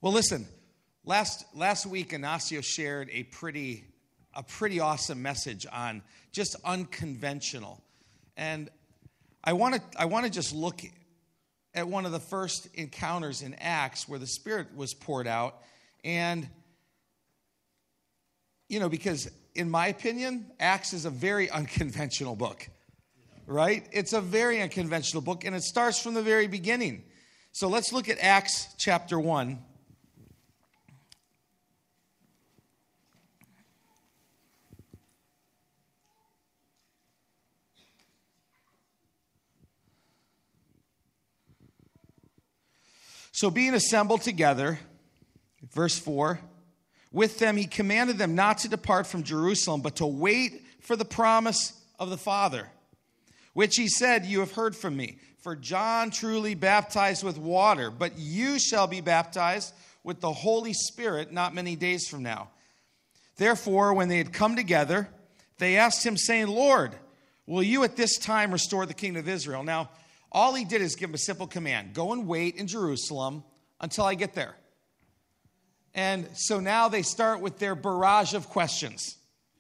Well, listen, last week Ignacio shared a pretty awesome message on just unconventional. And I want to just look at one of the first encounters in Acts where the Spirit was poured out. And, because in my opinion, Acts is a very unconventional book, right? It's a very unconventional book, and it starts from the very beginning. So let's look at Acts chapter 1. So being assembled together, verse 4, with them he commanded them not to depart from Jerusalem, but to wait for the promise of the Father, which he said, you have heard from me. For John truly baptized with water, but you shall be baptized with the Holy Spirit not many days from now. Therefore, when they had come together, they asked him, saying, Lord, will you at this time restore the kingdom of Israel? Now, all he did is give them a simple command. Go and wait in Jerusalem until I get there. And so now they start with their barrage of questions.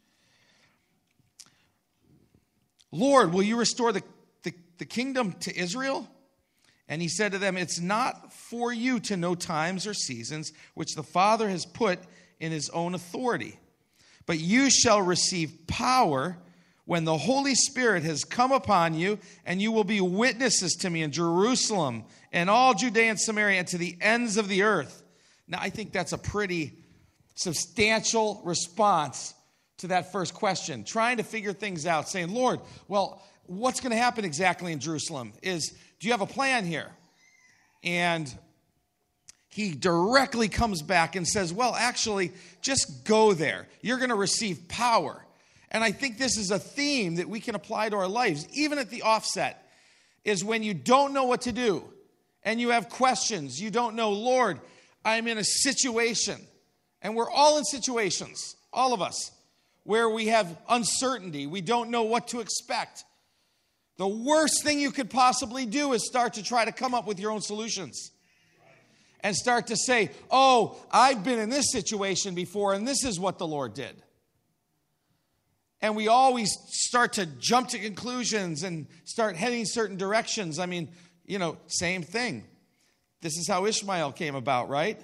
Lord, will you restore the kingdom to Israel? And he said to them, it's not for you to know times or seasons which the Father has put in his own authority. But you shall receive power when the Holy Spirit has come upon you, and you will be witnesses to me in Jerusalem and all Judea and Samaria and to the ends of the earth. Now, I think that's a pretty substantial response to that first question, trying to figure things out, saying, Lord, well, what's going to happen exactly in Jerusalem? Do you have a plan here? And he directly comes back and says, well, actually, just go there. You're going to receive power. And I think this is a theme that we can apply to our lives, even at the offset, is when you don't know what to do and you have questions. You don't know, Lord, I'm in a situation, and we're all in situations, all of us, where we have uncertainty. We don't know what to expect. The worst thing you could possibly do is start to try to come up with your own solutions and start to say, oh, I've been in this situation before, and this is what the Lord did. And we always start to jump to conclusions and start heading certain directions. I mean, same thing. This is how Ishmael came about, right?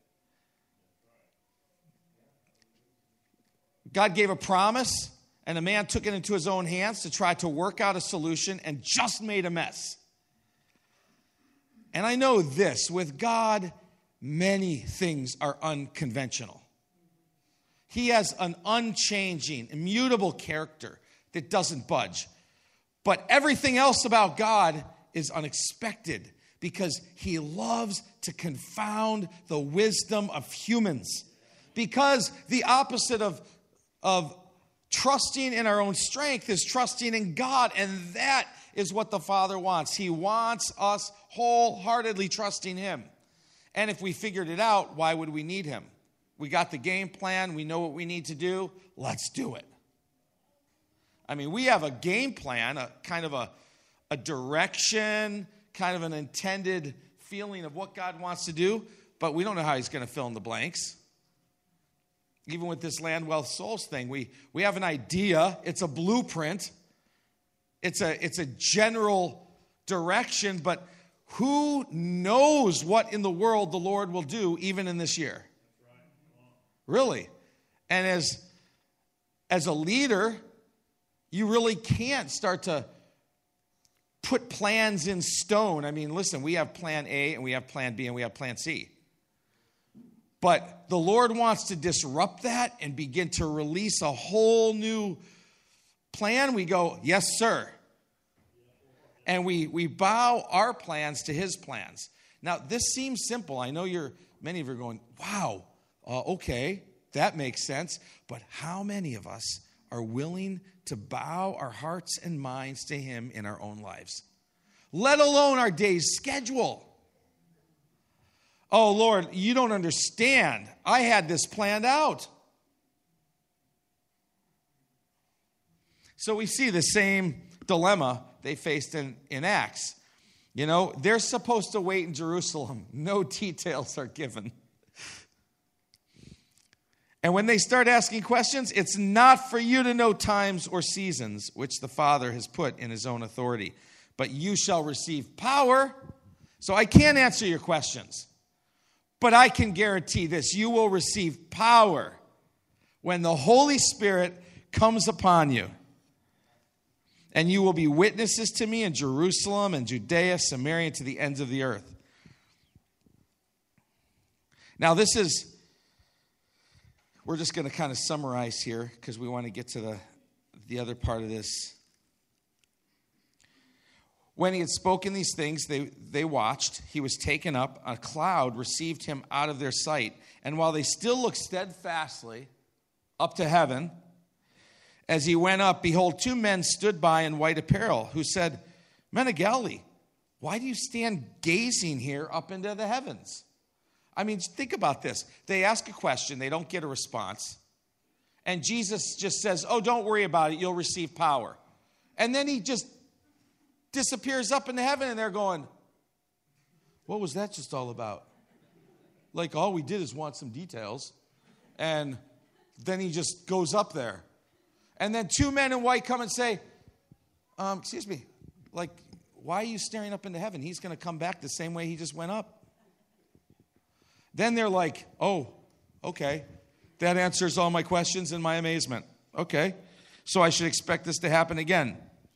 God gave a promise, and a man took it into his own hands to try to work out a solution and just made a mess. And I know this, with God, many things are unconventional. He has an unchanging, immutable character that doesn't budge. But everything else about God is unexpected because he loves to confound the wisdom of humans. Because the opposite of trusting in our own strength is trusting in God. And that is what the Father wants. He wants us wholeheartedly trusting him. And if we figured it out, why would we need him? We got the game plan. We know what we need to do. Let's do it. I mean, we have a game plan, a kind of a direction, kind of an intended feeling of what God wants to do, but we don't know how he's going to fill in the blanks. Even with this land, wealth, souls thing, we have an idea. It's a blueprint. It's a general direction, but who knows what in the world the Lord will do even in this year? Really. And as a leader, you really can't start to put plans in stone. I mean, listen, we have plan A and we have plan B and we have plan C. But the Lord wants to disrupt that and begin to release a whole new plan. We go, yes, sir. And we bow our plans to his plans. Now, this seems simple. I know many of you are going, wow, okay, that makes sense. But how many of us are willing to bow our hearts and minds to him in our own lives? Let alone our day's schedule. Oh, Lord, you don't understand. I had this planned out. So we see the same dilemma they faced in Acts. They're supposed to wait in Jerusalem. No details are given. And when they start asking questions, it's not for you to know times or seasons which the Father has put in his own authority, but you shall receive power. So I can't answer your questions, but I can guarantee this: you will receive power when the Holy Spirit comes upon you. And you will be witnesses to me in Jerusalem and Judea, Samaria, and to the ends of the earth. Now we're just going to kind of summarize here because we want to get to the other part of this. When he had spoken these things, they watched. He was taken up. A cloud received him out of their sight. And while they still looked steadfastly up to heaven, as he went up, behold, 2 men stood by in white apparel, who said, Men of Galilee, why do you stand gazing here up into the heavens? I mean, think about this. They ask a question. They don't get a response. And Jesus just says, oh, don't worry about it. You'll receive power. And then he just disappears up into heaven, and they're going, what was that just all about? Like, all we did is want some details. And then he just goes up there. And then 2 men in white come and say, excuse me, like, why are you staring up into heaven? He's going to come back the same way he just went up. Then they're like, oh, okay. That answers all my questions and my amazement. Okay. So I should expect this to happen again.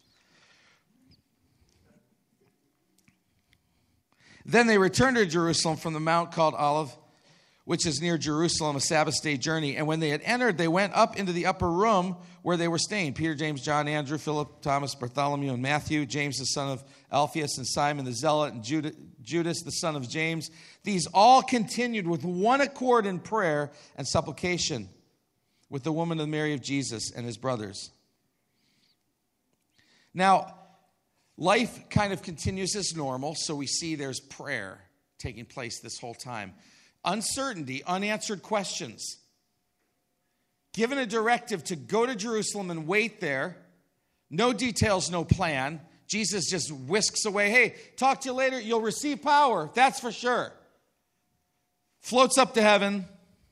Then they returned to Jerusalem from the mount called Olive, which is near Jerusalem, a Sabbath day journey. And when they had entered, they went up into the upper room where they were staying. Peter, James, John, Andrew, Philip, Thomas, Bartholomew, and Matthew, James, the son of Alphaeus, and Simon the Zealot, and Judas, the son of James. These all continued with one accord in prayer and supplication with the woman of Mary of Jesus and his brothers. Now, life kind of continues as normal, so we see there's prayer taking place this whole time. Uncertainty, unanswered questions. Given a directive to go to Jerusalem and wait there. No details, no plan. Jesus just whisks away. Hey, talk to you later. You'll receive power. That's for sure. Floats up to heaven.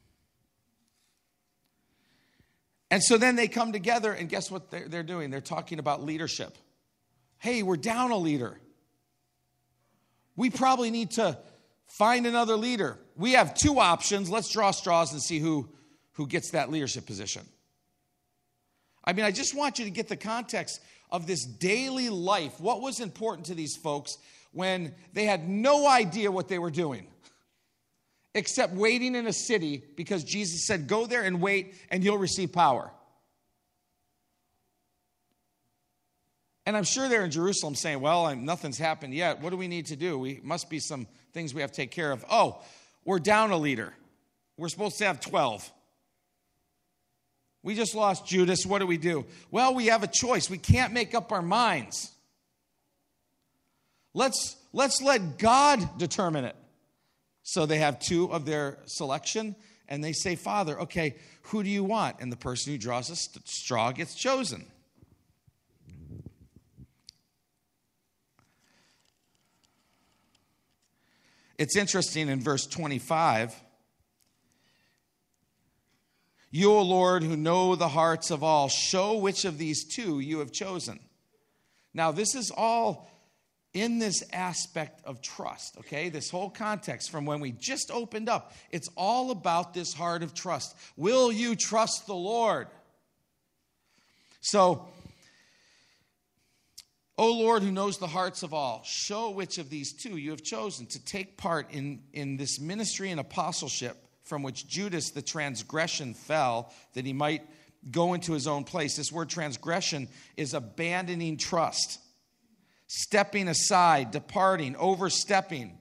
And so then they come together, and guess what they're doing? They're talking about leadership. Hey, we're down a leader. We probably need to find another leader. We have 2 options. Let's draw straws and see who gets that leadership position. I mean, I just want you to get the context of this daily life. What was important to these folks when they had no idea what they were doing, except waiting in a city because Jesus said, go there and wait and you'll receive power. And I'm sure they're in Jerusalem saying, well, nothing's happened yet. What do we need to do? We must be some things we have to take care of. Oh, we're down a leader. We're supposed to have 12. We just lost Judas. What do we do? Well, we have a choice. We can't make up our minds. Let's let God determine it. So they have 2 of their selection, and they say, Father, okay, who do you want? And the person who draws a straw gets chosen. It's interesting in verse 25. You, O Lord, who know the hearts of all, show which of these 2 you have chosen. Now, this is all in this aspect of trust, okay? This whole context from when we just opened up, it's all about this heart of trust. Will you trust the Lord? So, O Lord, who knows the hearts of all, show which of these 2 you have chosen to take part in this ministry and apostleship from which Judas, the transgression, fell, that he might go into his own place. This word transgression is abandoning trust, stepping aside, departing, overstepping.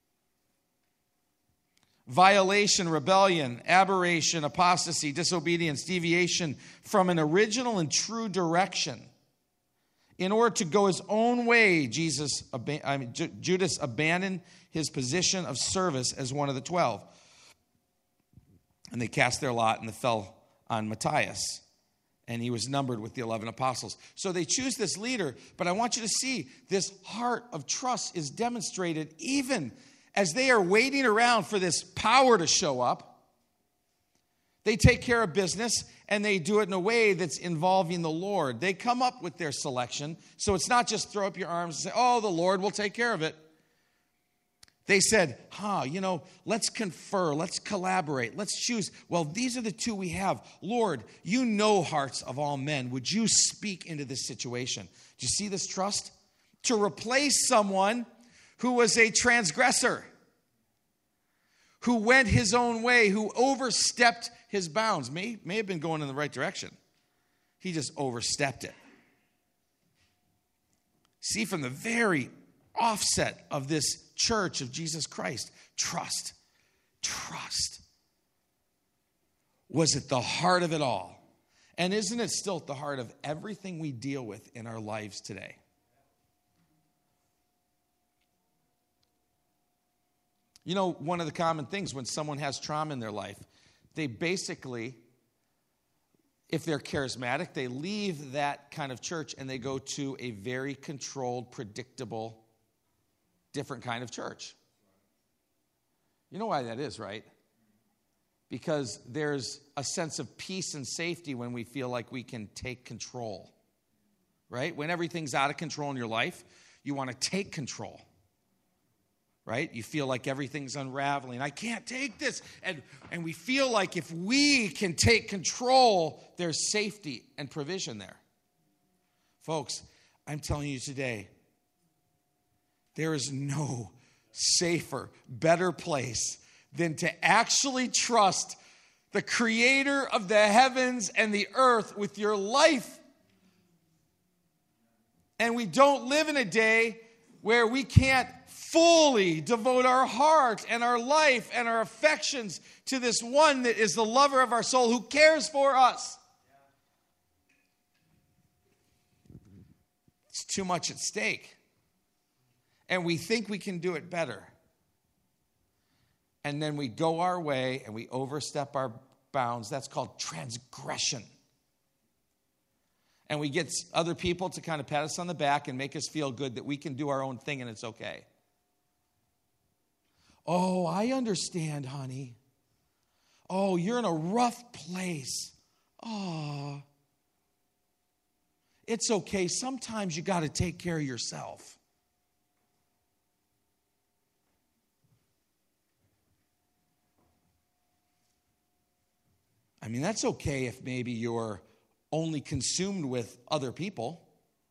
Violation, rebellion, aberration, apostasy, disobedience, deviation from an original and true direction. In order to go his own way, Judas abandoned his position of service as one of the 12. And they cast their lot, and it fell on Matthias. And he was numbered with the 11 apostles. So they choose this leader, but I want you to see this heart of trust is demonstrated even as they are waiting around for this power to show up. They take care of business, and they do it in a way that's involving the Lord. They come up with their selection, so it's not just throw up your arms and say, oh, the Lord will take care of it. They said, let's confer, let's collaborate, let's choose. Well, these are the two we have. Lord, you know hearts of all men. Would you speak into this situation? Do you see this trust? To replace someone who was a transgressor, who went his own way, who overstepped his bounds. May have been going in the right direction. He just overstepped it. See, from the very offset of this church of Jesus Christ, trust was at the heart of it all. And isn't it still at the heart of everything we deal with in our lives today? You know, one of the common things when someone has trauma in their life, they basically, if they're charismatic, they leave that kind of church and they go to a very controlled, predictable, different kind of church. You know why that is, right? Because there's a sense of peace and safety when we feel like we can take control, right? When everything's out of control in your life, you want to take control. Right? You feel like everything's unraveling. I can't take this. And we feel like if we can take control, there's safety and provision there. Folks, I'm telling you today, there is no safer, better place than to actually trust the creator of the heavens and the earth with your life. And we don't live in a day where we can't fully devote our heart and our life and our affections to this one that is the lover of our soul who cares for us. It's too much at stake. And we think we can do it better. And then we go our way and we overstep our bounds. That's called transgression. And we get other people to kind of pat us on the back and make us feel good that we can do our own thing and it's okay. Oh, I understand, honey. Oh, you're in a rough place. Oh, it's okay. Sometimes you got to take care of yourself. I mean, that's okay if maybe you're only consumed with other people.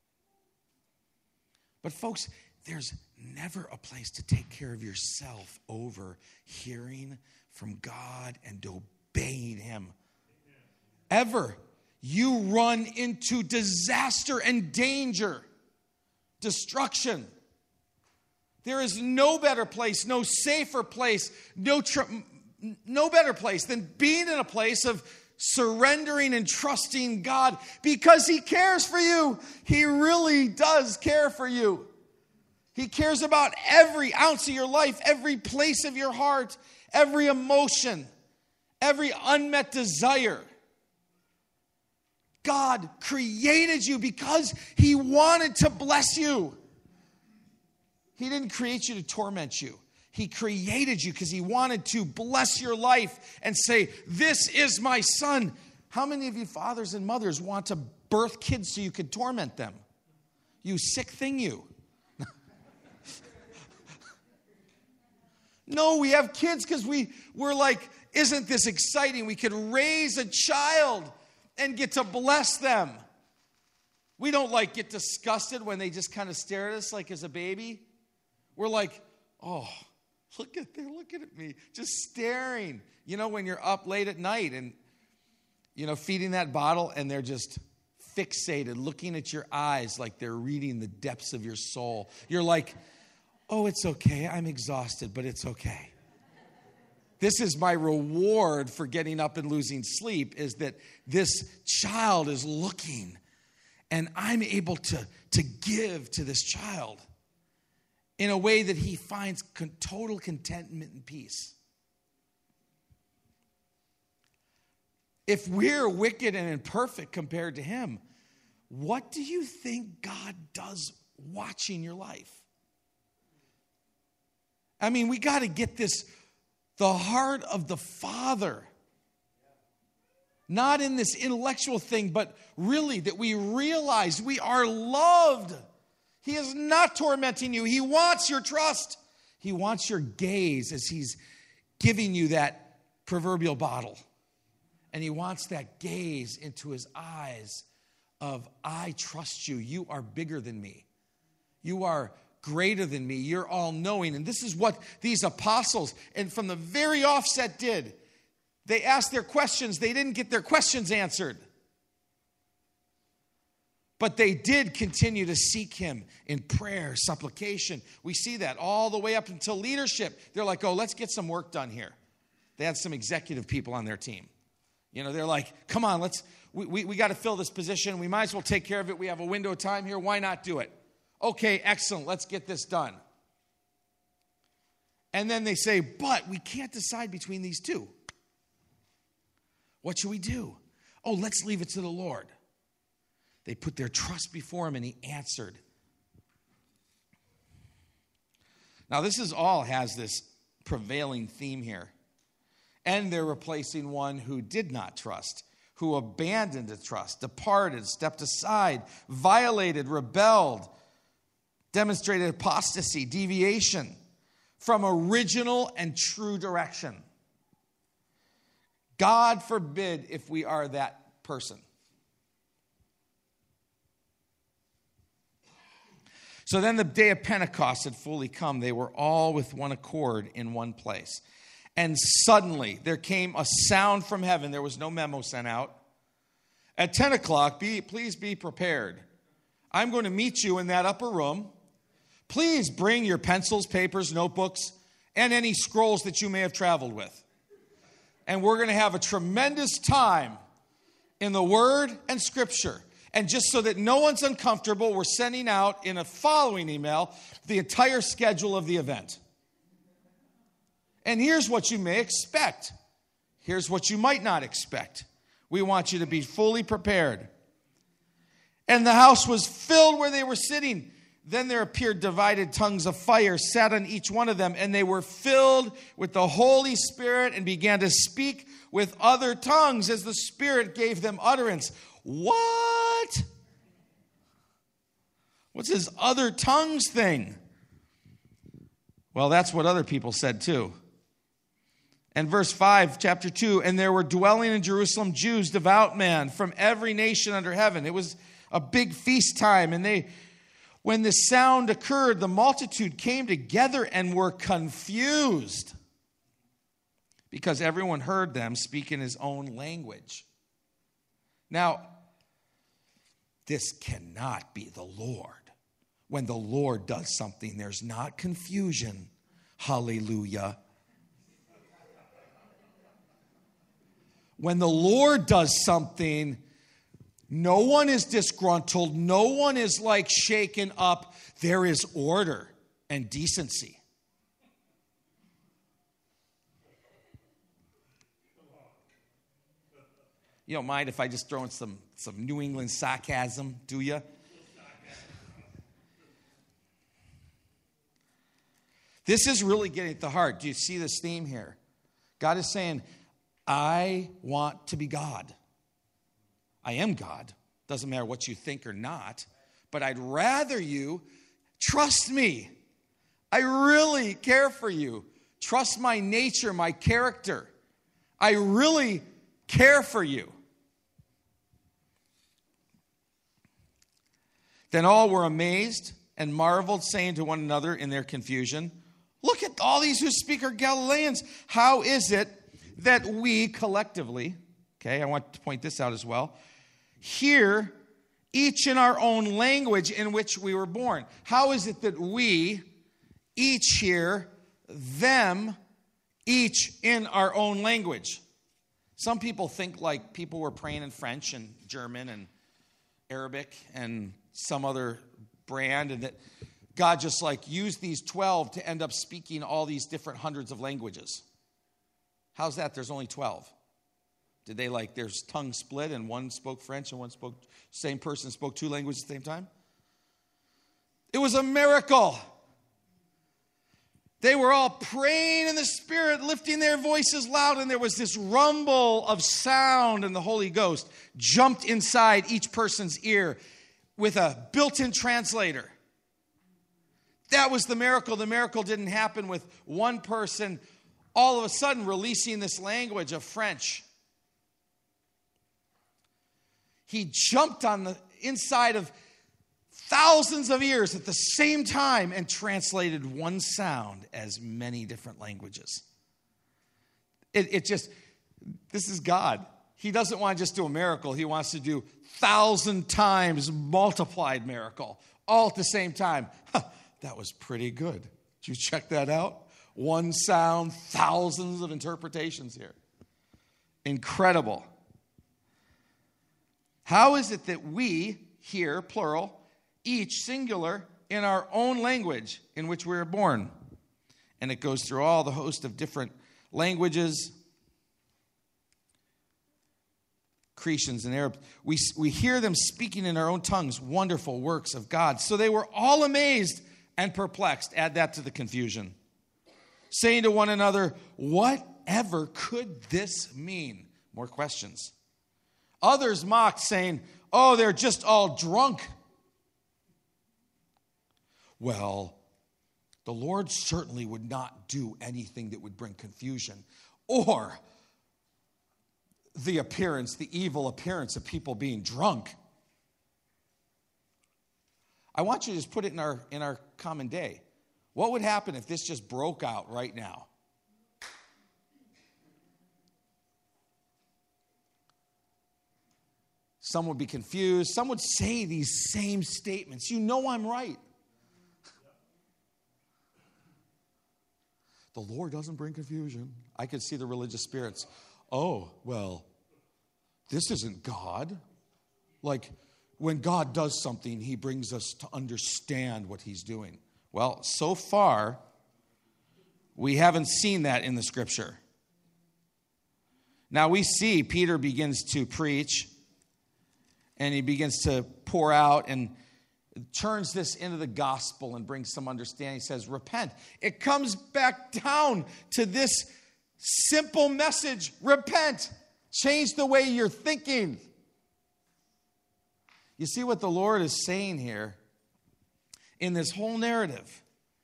But folks, there's never a place to take care of yourself over hearing from God and obeying Him. Ever. You run into disaster and danger, destruction. There is no better place, no safer place, no better place than being in a place of surrendering and trusting God because He cares for you. He really does care for you. He cares about every ounce of your life, every place of your heart, every emotion, every unmet desire. God created you because He wanted to bless you. He didn't create you to torment you. He created you because He wanted to bless your life and say, this is my son. How many of you fathers and mothers want to birth kids so you could torment them? You sick thing, you. No, we have kids because we're like, isn't this exciting? We could raise a child and get to bless them. We don't like get disgusted when they just kind of stare at us like as a baby. We're like, oh, they're looking at me, just staring. You know, when you're up late at night and, feeding that bottle and they're just fixated, looking at your eyes like they're reading the depths of your soul. You're like, oh, it's okay. I'm exhausted, but it's okay. This is my reward for getting up and losing sleep, is that this child is looking and I'm able to give to this child in a way that he finds total contentment and peace. If we're wicked and imperfect compared to Him, what do you think God does watching your life? I mean, we got to get this, the heart of the Father Not in this intellectual thing, but really that we realize we are loved. He is not tormenting you. He wants your trust. He wants your gaze as he's giving you that proverbial bottle. And he wants that gaze into his eyes of, I trust you. You are bigger than me. You are greater than me. You're all-knowing. And this is what these apostles, and from the very offset, did. They asked their questions. They didn't get their questions answered. But they did continue to seek him in prayer, supplication. We see that all the way up until leadership. They're like, oh, let's get some work done here. They had some executive people on their team. You know, they're like, come on, we got to fill this position. We might as well take care of it. We have a window of time here. Why not do it? Okay, excellent. Let's get this done. And then they say, but we can't decide between these two. What should we do? Oh, let's leave it to the Lord. They put their trust before him and he answered. Now, this is all has this prevailing theme here. And they're replacing one who did not trust, who abandoned the trust, departed, stepped aside, violated, rebelled, demonstrated apostasy, deviation from original and true direction. God forbid if we are that person. So then the day of Pentecost had fully come. They were all with one accord in one place. And suddenly there came a sound from heaven. There was no memo sent out. At 10 o'clock, please be prepared. I'm going to meet you in that upper room. Please bring your pencils, papers, notebooks, and any scrolls that you may have traveled with. And we're going to have a tremendous time in the Word and Scripture. And just so that no one's uncomfortable, we're sending out in a following email the entire schedule of the event. And here's what you may expect. Here's what you might not expect. We want you to be fully prepared. And the house was filled where they were sitting. Then there appeared divided tongues of fire, sat on each one of them, and they were filled with the Holy Spirit and began to speak with other tongues as the Spirit gave them utterance. What? What's this other tongues thing? Well, that's what other people said too. And verse 5, chapter 2, and there were dwelling in Jerusalem Jews, devout men from every nation under heaven. It was a big feast time, and when the sound occurred, the multitude came together and were confused because everyone heard them speak in his own language. Now, this cannot be the Lord. When the Lord does something, there's not confusion. Hallelujah. When the Lord does something, no one is disgruntled. No one is like shaken up. There is order and decency. You don't mind if I just throw in some New England sarcasm, do you? This is really getting at the heart. Do you see this theme here? God is saying, I want to be God. I am God. Doesn't matter what you think or not. But I'd rather you trust me. I really care for you. Trust my nature, my character. I really care for you. Then all were amazed and marveled, saying to one another in their confusion, look at all these who speak are Galileans. How is it that we collectively, okay, I want to point this out as well, hear each in our own language in which we were born? How is it that we each hear them each in our own language? Some people think like people were praying in French and German and Arabic and some other brand, and that God just like used these 12 to end up speaking all these different hundreds of languages. How's that? There's only 12. Did they there's tongue split and one spoke French and one same person spoke two languages at the same time? It was a miracle. They were all praying in the Spirit, lifting their voices loud, and there was this rumble of sound, and the Holy Ghost jumped inside each person's ear with a built-in translator. That was the miracle. The miracle didn't happen with one person all of a sudden releasing this language of French. He jumped on the inside of thousands of ears at the same time and translated one sound as many different languages. This is God. He doesn't want to just do a miracle. He wants to do 1,000 times multiplied miracle all at the same time. That was pretty good. Did you check that out? One sound, thousands of interpretations here. Incredible. How is it that we here, plural, each singular, in our own language in which we were born? And it goes through all the host of different languages, Cretians and Arabs. We hear them speaking in our own tongues, wonderful works of God. So they were all amazed and perplexed. Add that to the confusion. Saying to one another, whatever could this mean? More questions. Others mocked, saying, oh, they're just all drunk. Well, the Lord certainly would not do anything that would bring confusion or the evil appearance of people being drunk. I want you to just put it in our common day. What would happen if this just broke out right now? Some would be confused. Some would say these same statements. You know I'm right. The Lord doesn't bring confusion. I could see the religious spirits. Oh, well, this isn't God. Like, when God does something, he brings us to understand what he's doing. Well, so far, we haven't seen that in the scripture. Now we see Peter begins to preach, and he begins to pour out and turns this into the gospel and brings some understanding. He says, repent. It comes back down to this simple message. Repent. Change the way you're thinking. You see what the Lord is saying here in this whole narrative?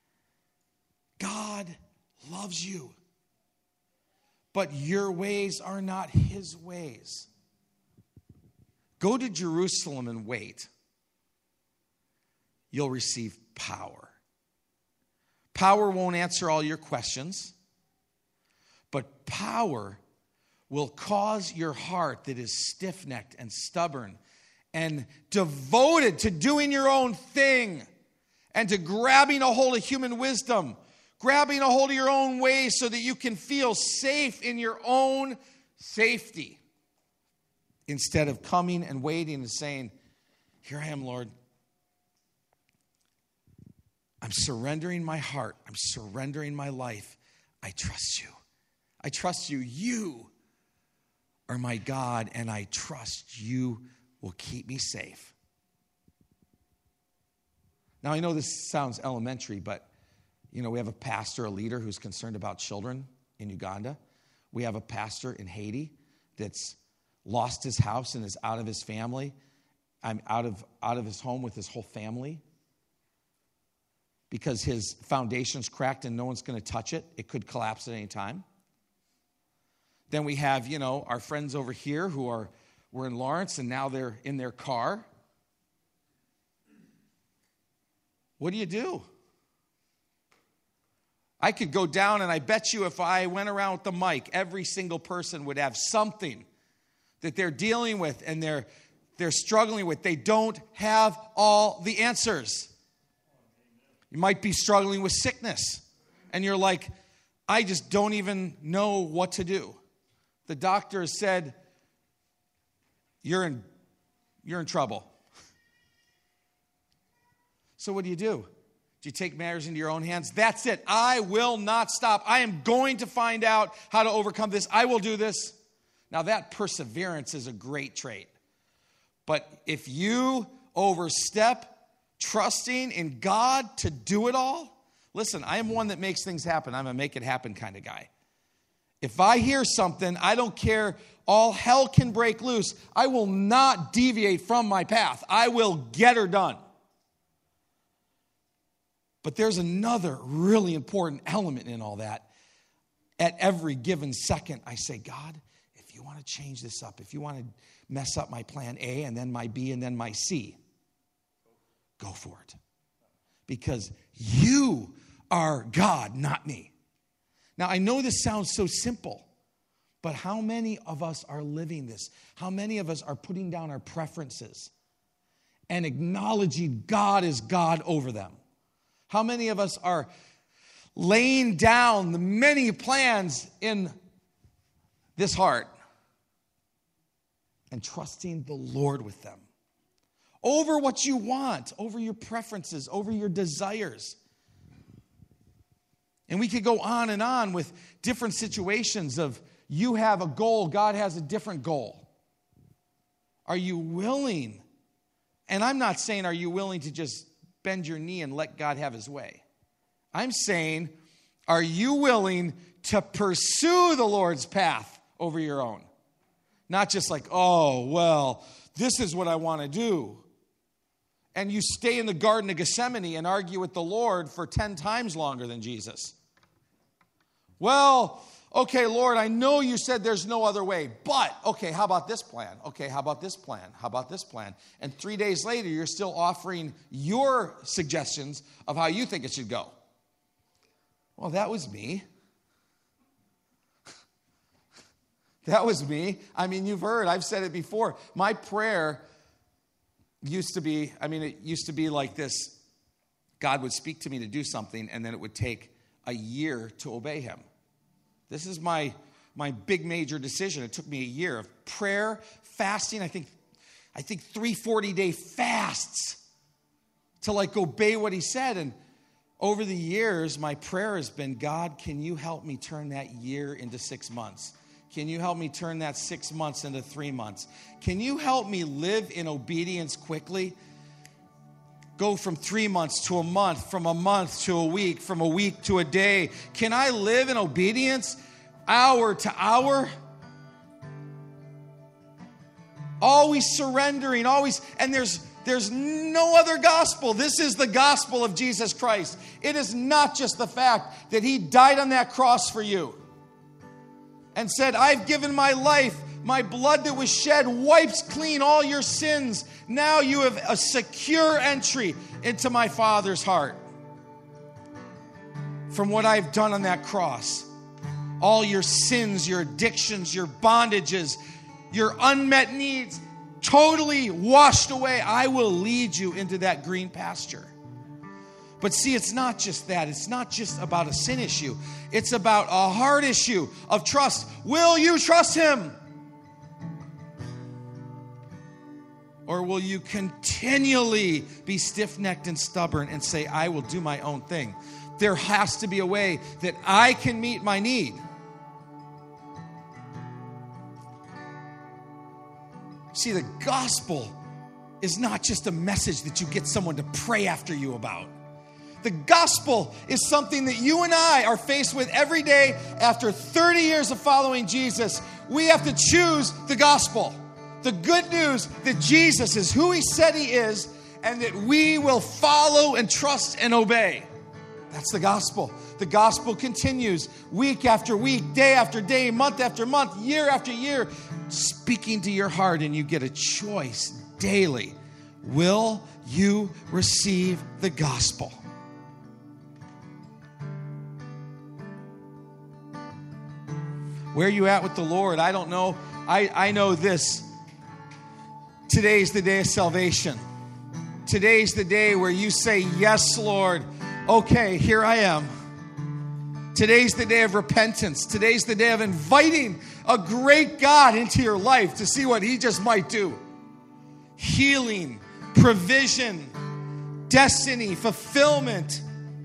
God loves you, but your ways are not his ways. Go to Jerusalem and wait. You'll receive power. Power won't answer all your questions, but power will cause your heart that is stiff-necked and stubborn and devoted to doing your own thing and to grabbing a hold of human wisdom, grabbing a hold of your own ways so that you can feel safe in your own safety, instead of coming and waiting and saying, here I am, Lord. I'm surrendering my heart. I'm surrendering my life. I trust you. I trust you. You are my God, and I trust you will keep me safe. Now, I know this sounds elementary, but, we have a pastor, a leader who's concerned about children in Uganda. We have a pastor in Haiti that's lost his house and is out of his family. I'm out of his home with his whole family because his foundation's cracked and no one's going to touch it. It could collapse at any time. Then we have, our friends over here who were in Lawrence and now they're in their car. What do you do? I could go down, and I bet you if I went around with the mic, every single person would have something that they're dealing with and they're struggling with. They don't have all the answers. You might be struggling with sickness, and you're like, I just don't even know what to do. The doctor has said, you're in trouble. So what do? Do you take matters into your own hands? That's it. I will not stop. I am going to find out how to overcome this. I will do this. Now, that perseverance is a great trait. But if you overstep trusting in God to do it all, Listen, I am one that makes things happen. I'm a make it happen kind of guy. If I hear something, I don't care, all hell can break loose, I will not deviate from my path. I will get her done. But there's another really important element in all that. At every given second, I say, God, if you want to change this up, if you want to mess up my plan A and then my B and then my C, go for it. Because you are God, not me. Now, I know this sounds so simple, but how many of us are living this? How many of us are putting down our preferences and acknowledging God is God over them? How many of us are laying down the many plans in this heart and trusting the Lord with them? Over what you want, over your preferences, over your desires. And we could go on with different situations of you have a goal, God has a different goal. Are you willing? And I'm not saying are you willing to just bend your knee and let God have his way. I'm saying, are you willing to pursue the Lord's path over your own? Not just like, oh, well, this is what I want to do. And you stay in the Garden of Gethsemane and argue with the Lord for 10 times longer than Jesus. Well, okay, Lord, I know you said there's no other way, but, okay, how about this plan? Okay, how about this plan? How about this plan? And 3 days later, you're still offering your suggestions of how you think it should go. Well, that was me. That was me. I mean, you've heard, I've said it before. My prayer it used to be like this. God would speak to me to do something, and then it would take a year to obey him. This is my big major decision. It took me a year of prayer, fasting, I think 3 40-day fasts to like obey what he said. And over the years, my prayer has been, God, can you help me turn that year into 6 months? Can you help me turn that 6 months into 3 months? Can you help me live in obedience quickly? Go from 3 months to a month, from a month to a week, from a week to a day. Can I live in obedience hour to hour? Always surrendering, always. And there's no other gospel. This is the gospel of Jesus Christ. It is not just the fact that he died on that cross for you and said, I've given my life. My blood that was shed wipes clean all your sins. Now you have a secure entry into my Father's heart. From what I've done on that cross. All your sins, your addictions, your bondages, your unmet needs, totally washed away. I will lead you into that green pasture. But see, it's not just that. It's not just about a sin issue. It's about a heart issue of trust. Will you trust him? Or will you continually be stiff-necked and stubborn and say, I will do my own thing? There has to be a way that I can meet my need. See, the gospel is not just a message that you get someone to pray after you about. The gospel is something that you and I are faced with every day. After 30 years of following Jesus, we have to choose the gospel. The good news that Jesus is who he said he is, and that we will follow and trust and obey. That's the gospel. The gospel continues week after week, day after day, month after month, year after year, speaking to your heart, and you get a choice daily. Will you receive the gospel? Where are you at with the Lord? I don't know. I know this. Today's the day of salvation. Today's the day where you say, yes, Lord. Okay, here I am. Today's the day of repentance. Today's the day of inviting a great God into your life to see what he just might do. Healing, provision, destiny, fulfillment.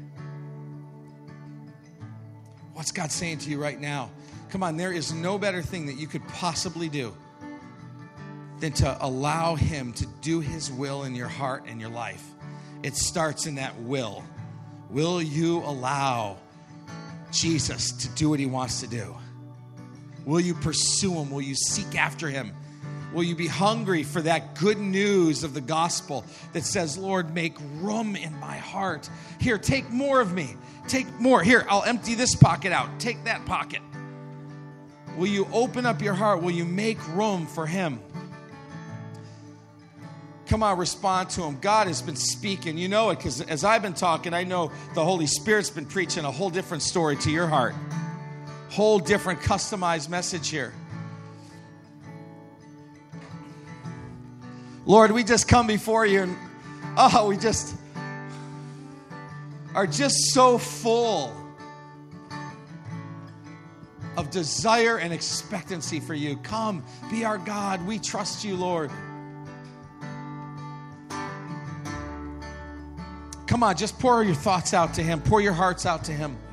What's God saying to you right now? Come on, there is no better thing that you could possibly do than to allow him to do his will in your heart and your life. It starts in that will. Will you allow Jesus to do what he wants to do? Will you pursue him? Will you seek after him? Will you be hungry for that good news of the gospel that says, Lord, make room in my heart. Here, take more of me. Take more. Here, I'll empty this pocket out. Take that pocket. Will you open up your heart? Will you make room for him? Come on, respond to him. God has been speaking. You know it, because as I've been talking, I know the Holy Spirit's been preaching a whole different story to your heart. Whole different customized message here. Lord, we just come before you and we just are just so full of desire and expectancy for you. Come, be our God. We trust you, Lord. Come on, just pour your thoughts out to him. Pour your hearts out to him.